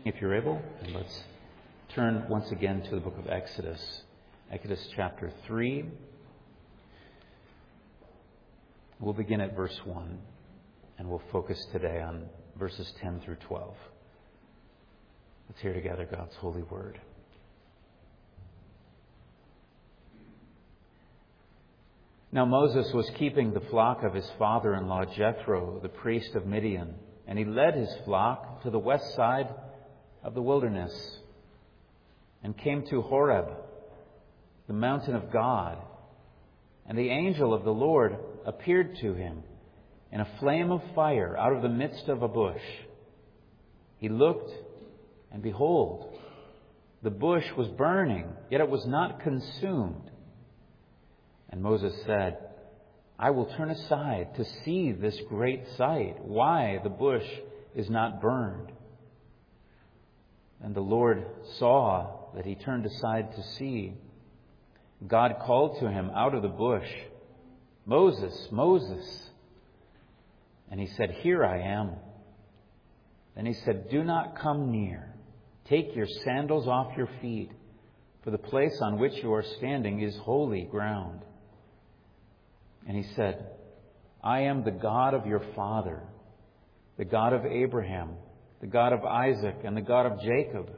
If you're able, and let's turn once again to the book of Exodus. Exodus chapter 3. We'll begin at verse 1, and we'll focus today on verses 10 through 12. Let's hear together God's holy word. Now Moses was keeping the flock of his father-in-law Jethro, the priest of Midian, and he led his flock to the west side of the wilderness and came to Horeb, the mountain of God. And the angel of the Lord appeared to him in a flame of fire out of the midst of a bush. He looked, and behold, the bush was burning, yet it was not consumed. And Moses said, I will turn aside to see this great sight, why the bush is not burned. And the Lord saw that he turned aside to see. God called to him out of the bush, Moses, Moses. And he said, Here I am. Then he said, Do not come near. Take your sandals off your feet, for the place on which you are standing is holy ground. And he said, I am the God of your father, the God of Abraham, the God of Isaac, and the God of Jacob.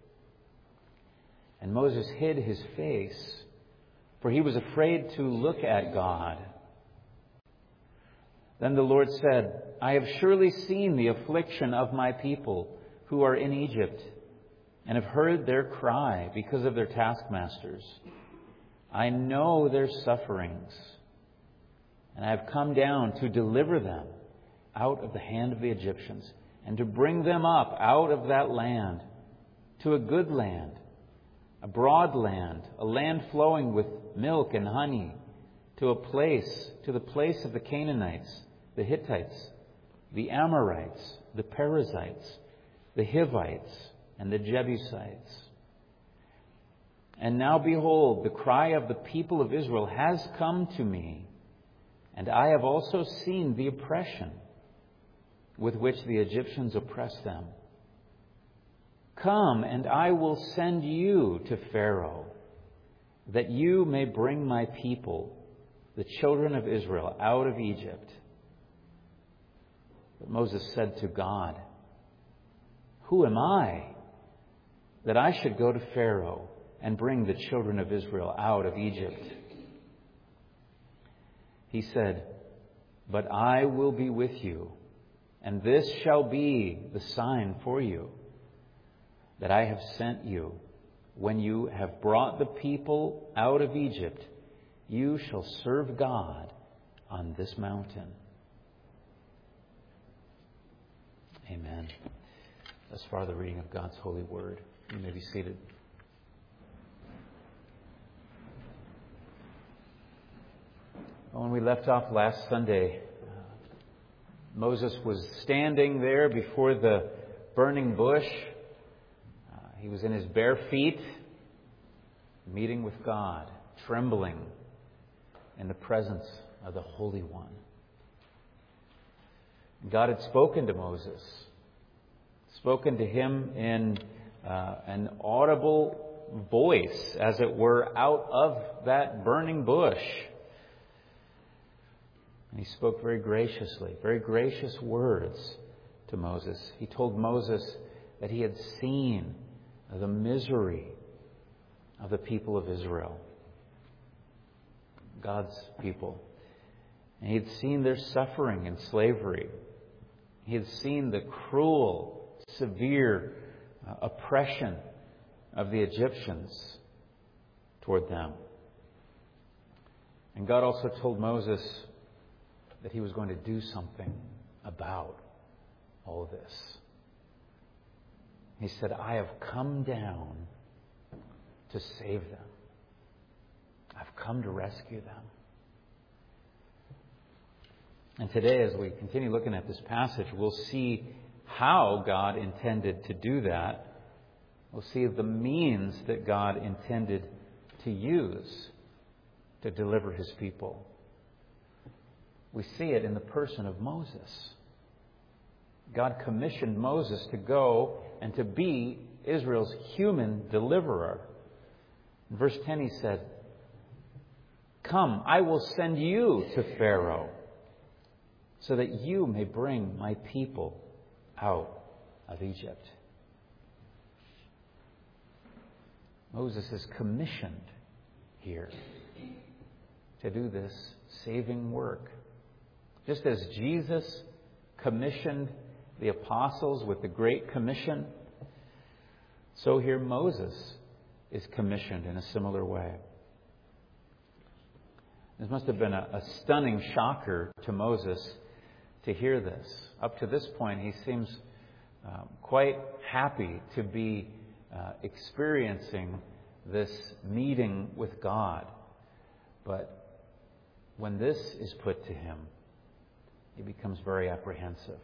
And Moses hid his face, for he was afraid to look at God. Then the Lord said, I have surely seen the affliction of my people who are in Egypt, and have heard their cry because of their taskmasters. I know their sufferings, and I have come down to deliver them out of the hand of the Egyptians, and to bring them up out of that land to a good land, a broad land, a land flowing with milk and honey, to the place of the Canaanites, the Hittites, the Amorites, the Perizzites, the Hivites, and the Jebusites. And now behold, the cry of the people of Israel has come to me, and I have also seen the oppression with which the Egyptians oppress them. Come, and I will send you to Pharaoh, that you may bring my people, the children of Israel, out of Egypt. But Moses said to God, Who am I, that I should go to Pharaoh and bring the children of Israel out of Egypt? He said, But I will be with you, and this shall be the sign for you, that I have sent you. When you have brought the people out of Egypt, you shall serve God on this mountain. Amen. Thus far, the reading of God's holy word. You may be seated. When we left off last Sunday, Moses was standing there before the burning bush. He was in his bare feet, meeting with God, trembling in the presence of the Holy One. God had spoken to Moses, spoken to him in an audible voice, as it were, out of that burning bush. And he spoke very graciously, very gracious words to Moses. He told Moses that he had seen the misery of the people of Israel, God's people. And he had seen their suffering in slavery. He had seen the cruel, severe oppression of the Egyptians toward them. And God also told Moses that he was going to do something about all of this. He said, I have come down to save them. I've come to rescue them. And today, as we continue looking at this passage, we'll see how God intended to do that. We'll see the means that God intended to use to deliver his people. We see it in the person of Moses. God commissioned Moses to go and to be Israel's human deliverer. In verse 10 he said, "Come, I will send you to Pharaoh, so that you may bring my people out of Egypt." Moses is commissioned here to do this saving work. Just as Jesus commissioned the apostles with the Great Commission, so here Moses is commissioned in a similar way. This must have been a stunning shocker to Moses to hear this. Up to this point, he seems quite happy to be experiencing this meeting with God. But when this is put to him, he becomes very apprehensive.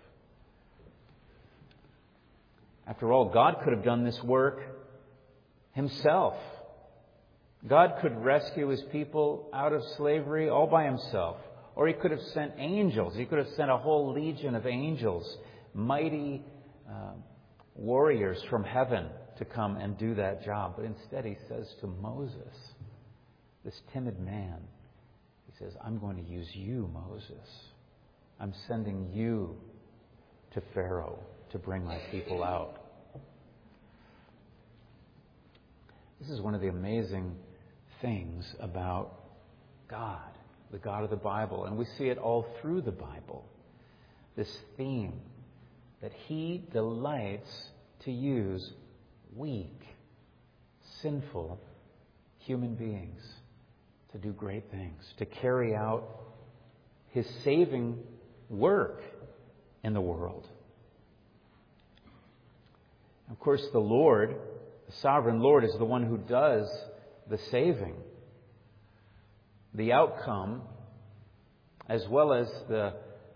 After all, God could have done this work himself. God could rescue his people out of slavery all by himself. Or he could have sent angels. He could have sent a whole legion of angels, mighty warriors from heaven, to come and do that job. But instead he says to Moses, this timid man, he says, "I'm going to use you, Moses. I'm sending you to Pharaoh to bring my people out." This is one of the amazing things about God, the God of the Bible. And we see it all through the Bible. This theme that he delights to use weak, sinful human beings to do great things, to carry out his saving work in the world. Of course, the Lord, the sovereign Lord, is the one who does the saving. The outcome, as well as the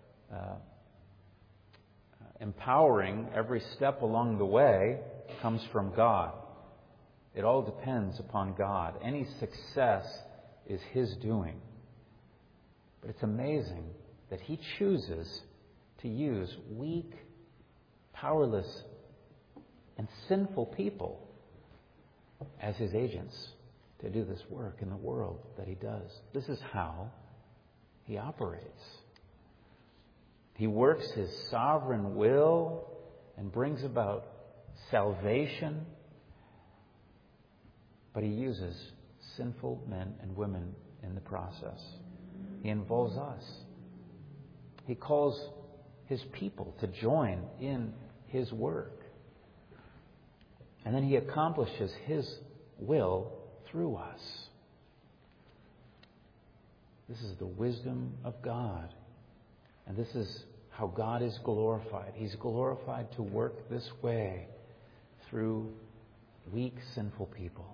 empowering every step along the way, comes from God. It all depends upon God. Any success is his doing. But it's amazing that he chooses to use weak, powerless, and sinful people as his agents to do this work in the world that he does. This is how he operates. He works his sovereign will and brings about salvation, but he uses sinful men and women in the process. He involves us. He calls his people to join in his work. And then he accomplishes his will through us. This is the wisdom of God. And this is how God is glorified. He's glorified to work this way through weak, sinful people.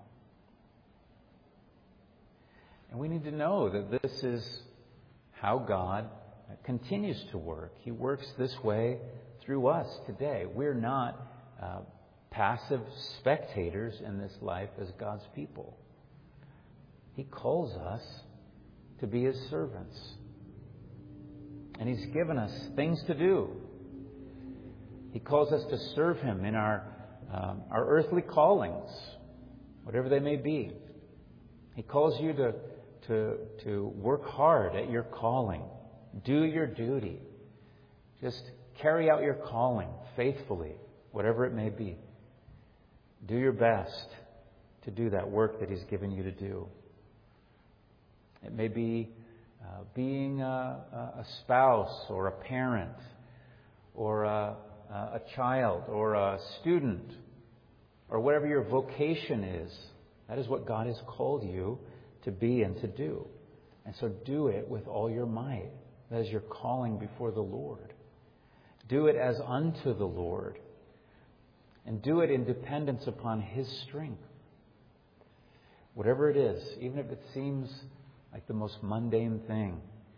And we need to know that this is how God continues to work. He works this way through us today. We're not passive spectators in this life as God's people. He calls us to be his servants. And he's given us things to do. He calls us to serve him in our earthly callings, whatever they may be. He calls you to work hard at your calling. Do your duty. Just carry out your calling faithfully, whatever it may be. Do your best to do that work that he's given you to do. It may be being a spouse or a parent or a child or a student or whatever your vocation is. That is what God has called you to be and to do. And so do it with all your might. That is your calling before the Lord. Do it as unto the Lord. And do it in dependence upon his strength. Whatever it is, even if it seems like the most mundane thing,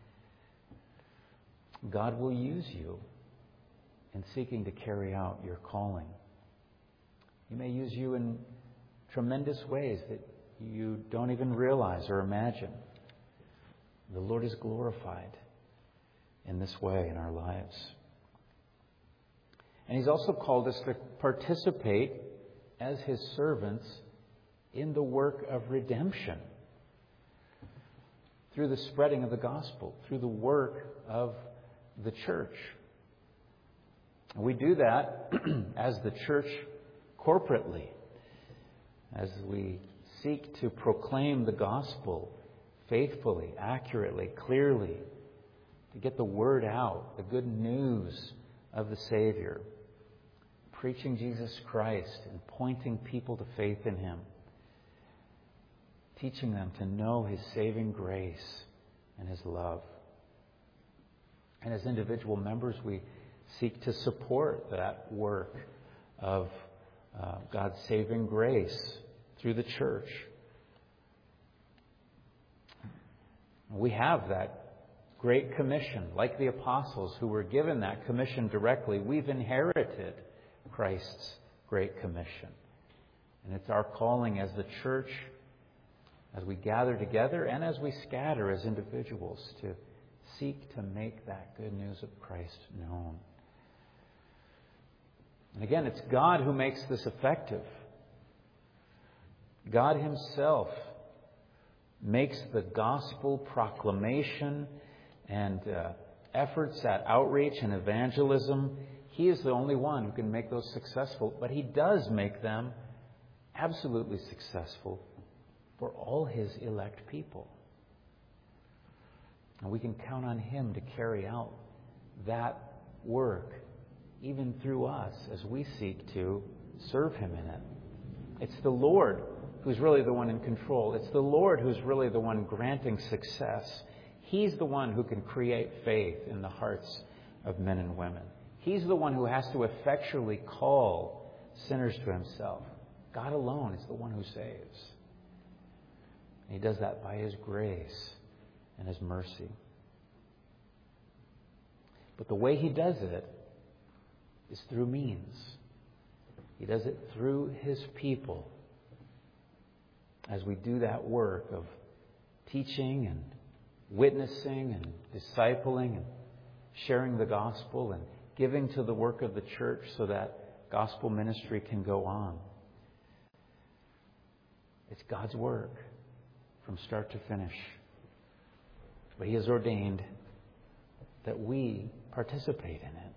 God will use you in seeking to carry out your calling. He may use you in tremendous ways that you don't even realize or imagine. The Lord is glorified in this way in our lives. And He's also called us to participate as His servants in the work of redemption through the spreading of the gospel, through the work of the church. We do that as the church corporately, as we seek to proclaim the gospel faithfully, accurately, clearly, to get the word out, the good news of the Savior, preaching Jesus Christ and pointing people to faith in Him, teaching them to know His saving grace and His love. And as individual members, we seek to support that work of God's saving grace through the church. We have that Great Commission, like the apostles who were given that commission directly. We've inherited Christ's Great Commission. And it's our calling as the church, as we gather together and as we scatter as individuals, to seek to make that good news of Christ known. And again, it's God who makes this effective. God Himself makes the gospel proclamation and efforts at outreach and evangelism. He is the only one who can make those successful, but He does make them absolutely successful for all His elect people. And we can count on Him to carry out that work, even through us, as we seek to serve Him in it. It's the Lord who's really the one in control. It's the Lord who's really the one granting success. He's the one who can create faith in the hearts of men and women. He's the one who has to effectually call sinners to Himself. God alone is the one who saves. And He does that by His grace and His mercy. But the way He does it is through means. He does it through His people. As we do that work of teaching and witnessing and discipling and sharing the gospel and giving to the work of the church so that gospel ministry can go on. It's God's work from start to finish. But He has ordained that we participate in it.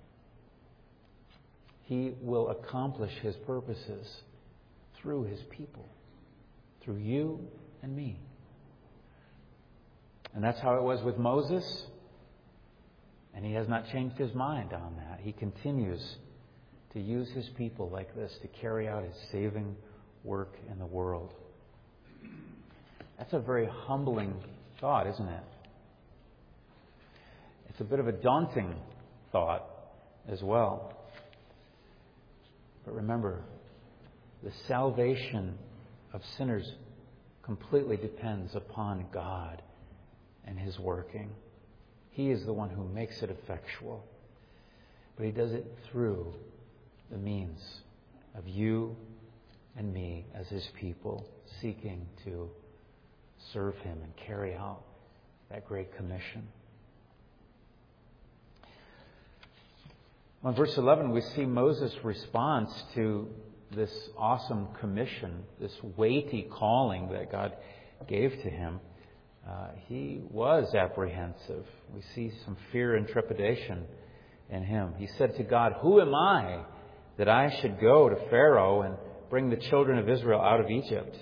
He will accomplish His purposes through His people, through you and me. And that's how it was with Moses. And He has not changed His mind on that. He continues to use His people like this to carry out His saving work in the world. That's a very humbling thought, isn't it? It's a bit of a daunting thought as well. But remember, the salvation of sinners completely depends upon God and His working. He is the one who makes it effectual. But He does it through the means of you and me as His people seeking to serve Him and carry out that great commission. Well, in verse 11, we see Moses' response to this awesome commission, this weighty calling that God gave to him. He was apprehensive. We see some fear and trepidation in him. He said to God, "Who am I that I should go to Pharaoh and bring the children of Israel out of Egypt?"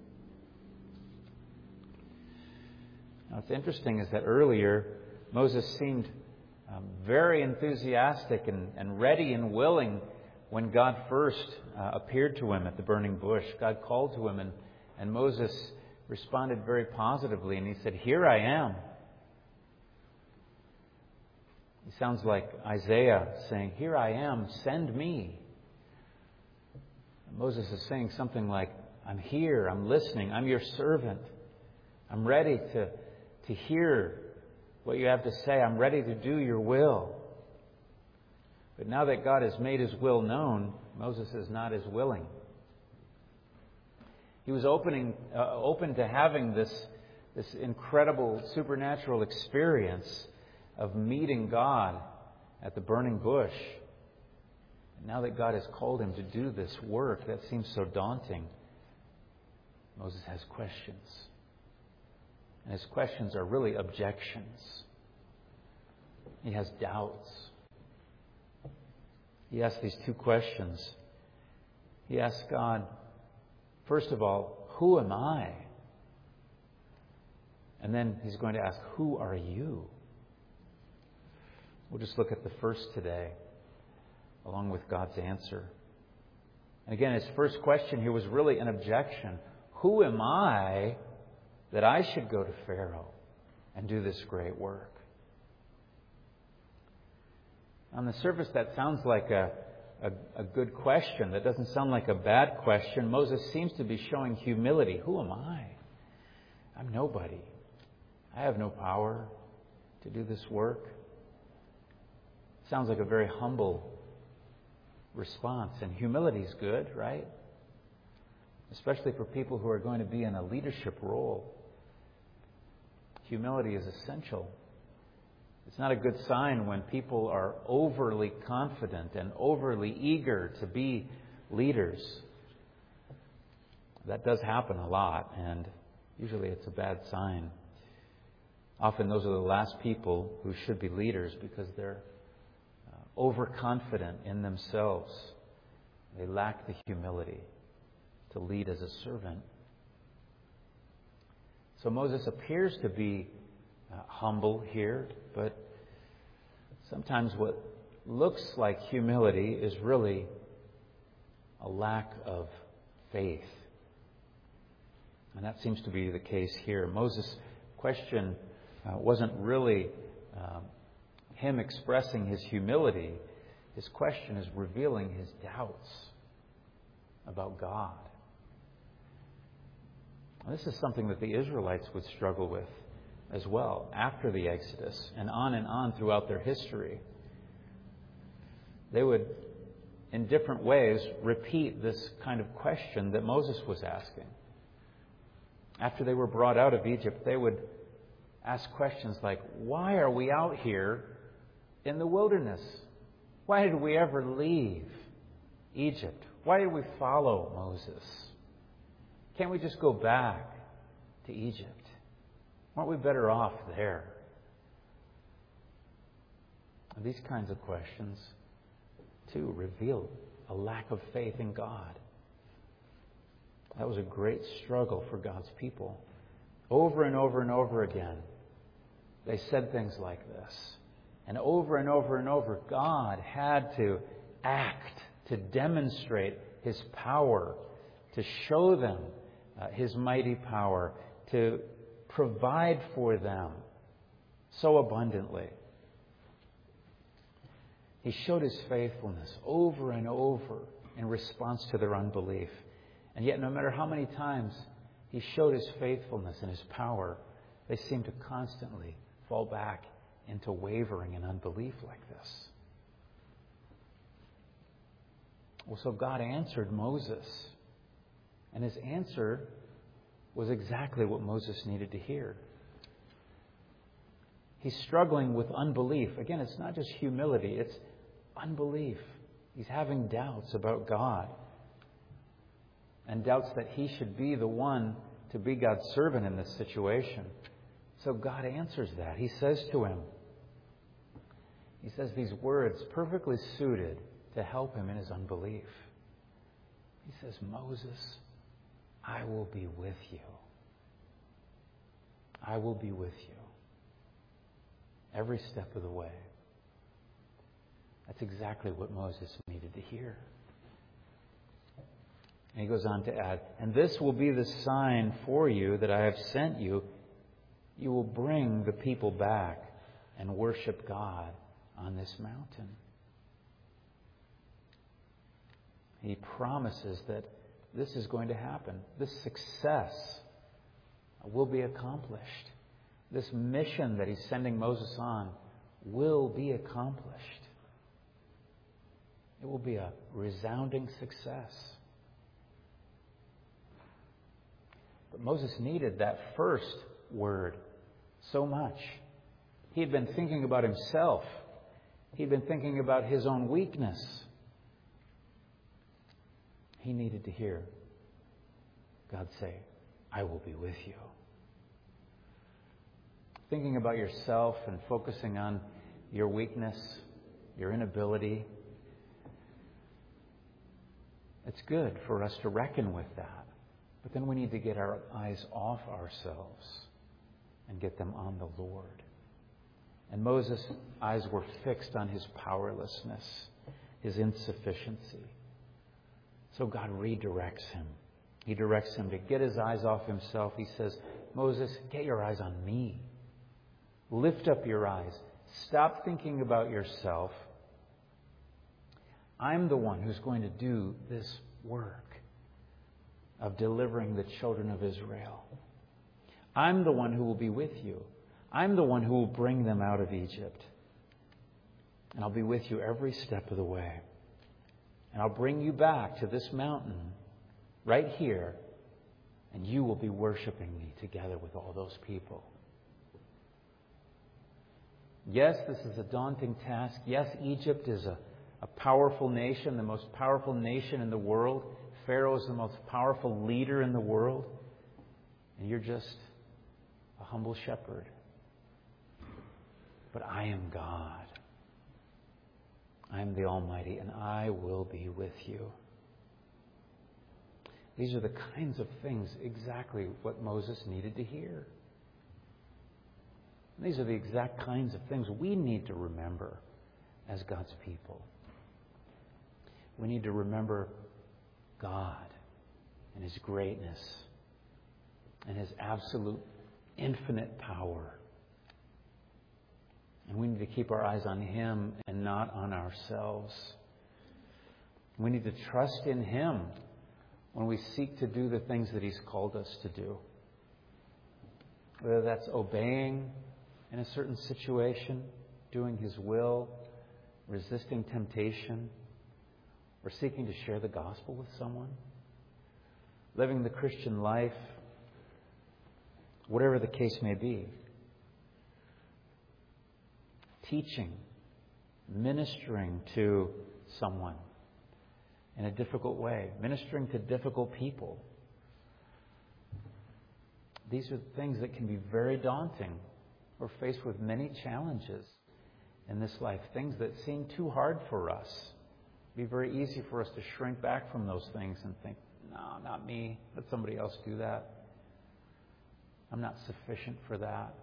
Now, what's interesting is that earlier Moses seemed very enthusiastic and ready and willing when God first appeared to him at the burning bush. God called to him, and Moses responded very positively, and he said, "Here I am." He sounds like Isaiah saying, "Here I am, send me." And Moses is saying something like, "I'm here, I'm listening, I'm your servant. I'm ready to hear what you have to say. I'm ready to do your will." But now that God has made His will known, Moses is not as willing. He was open to having this incredible supernatural experience of meeting God at the burning bush. Now that God has called him to do this work that seems so daunting, Moses has questions. And his questions are really objections. He has doubts. He asks these two questions. He asks God, first of all, who am I? And then he's going to ask, who are you? We'll just look at the first today, along with God's answer. And again, his first question here was really an objection. Who am I that I should go to Pharaoh and do this great work? On the surface, that sounds like a good question. That doesn't sound like a bad question. Moses seems to be showing humility. Who am I? I'm nobody. I have no power to do this work. Sounds like a very humble response. And humility is good, right? Especially for people who are going to be in a leadership role. Humility is essential. It's not a good sign when people are overly confident and overly eager to be leaders. That does happen a lot, and usually it's a bad sign. Often those are the last people who should be leaders because they're overconfident in themselves. They lack the humility to lead as a servant. So Moses appears to be humble here, but sometimes what looks like humility is really a lack of faith. And that seems to be the case here. Moses' question wasn't really him expressing his humility. His question is revealing his doubts about God. This is something that the Israelites would struggle with as well after the Exodus and on throughout their history. They would, in different ways, repeat this kind of question that Moses was asking. After they were brought out of Egypt, they would ask questions like, why are we out here in the wilderness? Why did we ever leave Egypt? Why did we follow Moses? Can't we just go back to Egypt? Aren't we better off there? And these kinds of questions, too, reveal a lack of faith in God. That was a great struggle for God's people. Over and over and over again, they said things like this. And over, God had to act, to demonstrate His power, to show them His mighty power, to provide for them so abundantly. He showed His faithfulness over and over in response to their unbelief. And yet, no matter how many times He showed His faithfulness and His power, they seemed to constantly fall back into wavering and unbelief like this. Well, so God answered Moses. And His answer was exactly what Moses needed to hear. He's struggling with unbelief. Again, it's not just humility, it's unbelief. He's having doubts about God. And doubts that he should be the one to be God's servant in this situation. So God answers that. He says to him, He says these words perfectly suited to help him in his unbelief. He says, Moses, I will be with you. I will be with you every step of the way. That's exactly what Moses needed to hear. And he goes on to add, and this will be the sign for you that I have sent you. You will bring the people back and worship God on this mountain. He promises that this is going to happen. This success will be accomplished. This mission that He's sending Moses on will be accomplished. It will be a resounding success. But Moses needed that first word so much. He had been thinking about himself. He'd been thinking about his own weakness. He needed to hear God say, I will be with you. Thinking about yourself and focusing on your weakness, your inability, it's good for us to reckon with that. But then we need to get our eyes off ourselves and get them on the Lord. And Moses' eyes were fixed on his powerlessness, his insufficiency. So God redirects him. He directs him to get his eyes off himself. He says, Moses, get your eyes on me. Lift up your eyes. Stop thinking about yourself. I'm the one who's going to do this work of delivering the children of Israel. I'm the one who will be with you. I'm the one who will bring them out of Egypt. And I'll be with you every step of the way. And I'll bring you back to this mountain right here, and you will be worshiping me together with all those people. Yes, this is a daunting task. Yes, Egypt is a powerful nation, the most powerful nation in the world. Pharaoh is the most powerful leader in the world. And you're just a humble shepherd. But I am God. I am the Almighty, and I will be with you. These are the kinds of things exactly what Moses needed to hear. And these are the exact kinds of things we need to remember as God's people. We need to remember God and His greatness and His absolute infinite power. And we need to keep our eyes on Him and not on ourselves. We need to trust in Him when we seek to do the things that He's called us to do. Whether that's obeying in a certain situation, doing His will, resisting temptation, or seeking to share the gospel with someone, living the Christian life, whatever the case may be. Teaching, ministering to someone in a difficult way, ministering to difficult people. These are things that can be very daunting. We're faced with many challenges in this life, things that seem too hard for us. It'd be very easy for us to shrink back from those things and think, no, not me. Let somebody else do that. I'm not sufficient for that.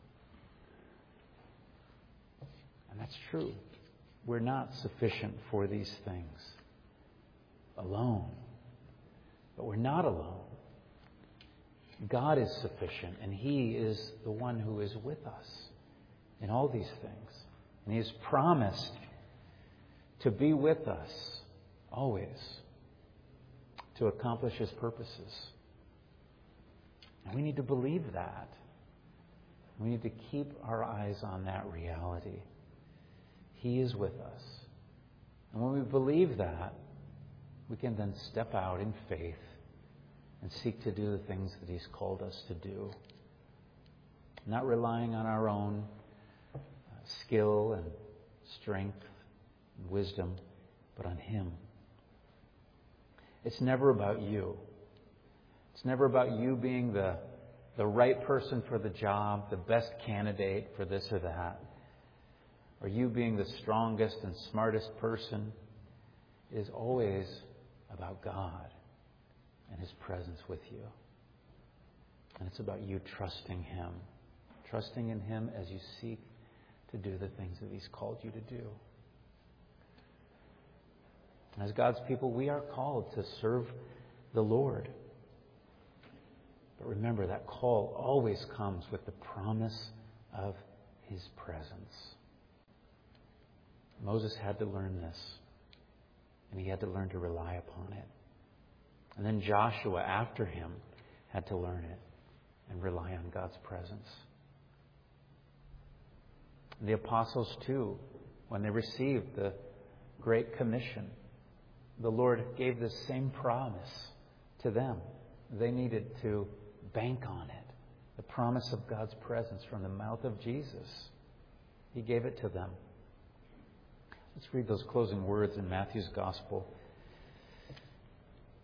And that's true. We're not sufficient for these things alone. But we're not alone. God is sufficient, and He is the one who is with us in all these things. And He has promised to be with us always to accomplish His purposes. And we need to believe that. We need to keep our eyes on that reality. He is with us. And when we believe that, we can then step out in faith and seek to do the things that He's called us to do. Not relying on our own skill and strength and wisdom, but on Him. It's never about you. It's never about you being the right person for the job, the best candidate for this or that, or you being the strongest and smartest person. It is always about God and His presence with you. And it's about you trusting Him. Trusting in Him as you seek to do the things that He's called you to do. And as God's people, we are called to serve the Lord. But remember, that call always comes with the promise of His presence. Moses had to learn this, and he had to learn to rely upon it. And then Joshua, after him, had to learn it and rely on God's presence. The apostles, too, when they received the Great Commission, the Lord gave this same promise to them. They needed to bank on it. The promise of God's presence from the mouth of Jesus. He gave it to them. Let's read those closing words in Matthew's Gospel.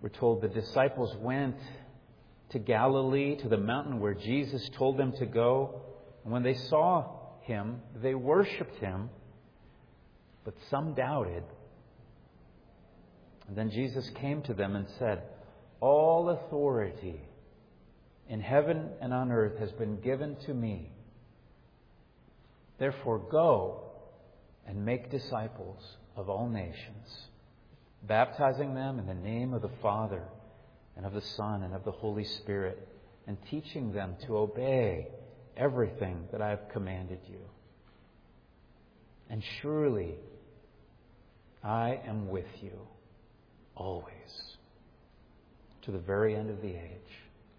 We're told the disciples went to Galilee, to the mountain where Jesus told them to go. And when they saw him, they worshipped him, but some doubted. And then Jesus came to them and said, "All authority in heaven and on earth has been given to me. Therefore go and make disciples of all nations, baptizing them in the name of the Father and of the Son and of the Holy Spirit, and teaching them to obey everything that I have commanded you. And surely I am with you always, to the very end of the age."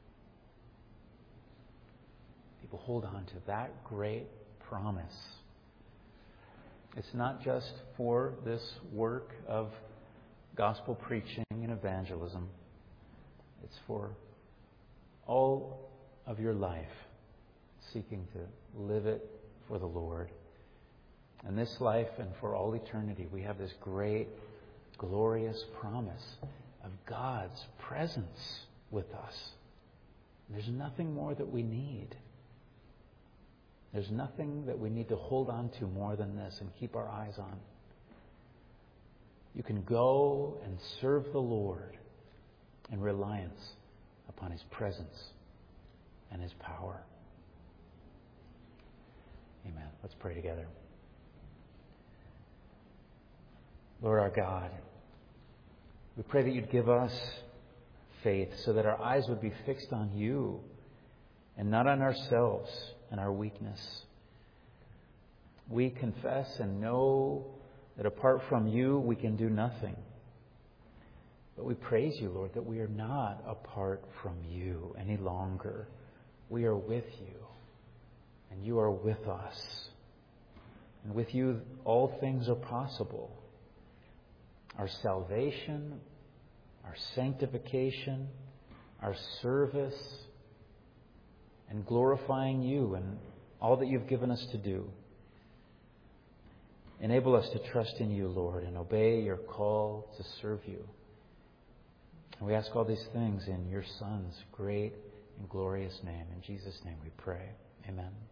People, hold on to that great promise. It's not just for this work of gospel preaching and evangelism. It's for all of your life, seeking to live it for the Lord. And this life and for all eternity, we have this great, glorious promise of God's presence with us. There's nothing more that we need. There's nothing that we need to hold on to more than this and keep our eyes on. You can go and serve the Lord in reliance upon His presence and His power. Amen. Let's pray together. Lord our God, we pray that You'd give us faith so that our eyes would be fixed on You and not on ourselves and our weakness. We confess and know that apart from You, we can do nothing. But we praise You, Lord, that we are not apart from You any longer. We are with You, and You are with us. And with You, all things are possible. Our salvation, our sanctification, our service, and glorifying You and all that You've given us to do. Enable us to trust in You, Lord, and obey Your call to serve You. And we ask all these things in Your Son's great and glorious name. In Jesus' name we pray. Amen.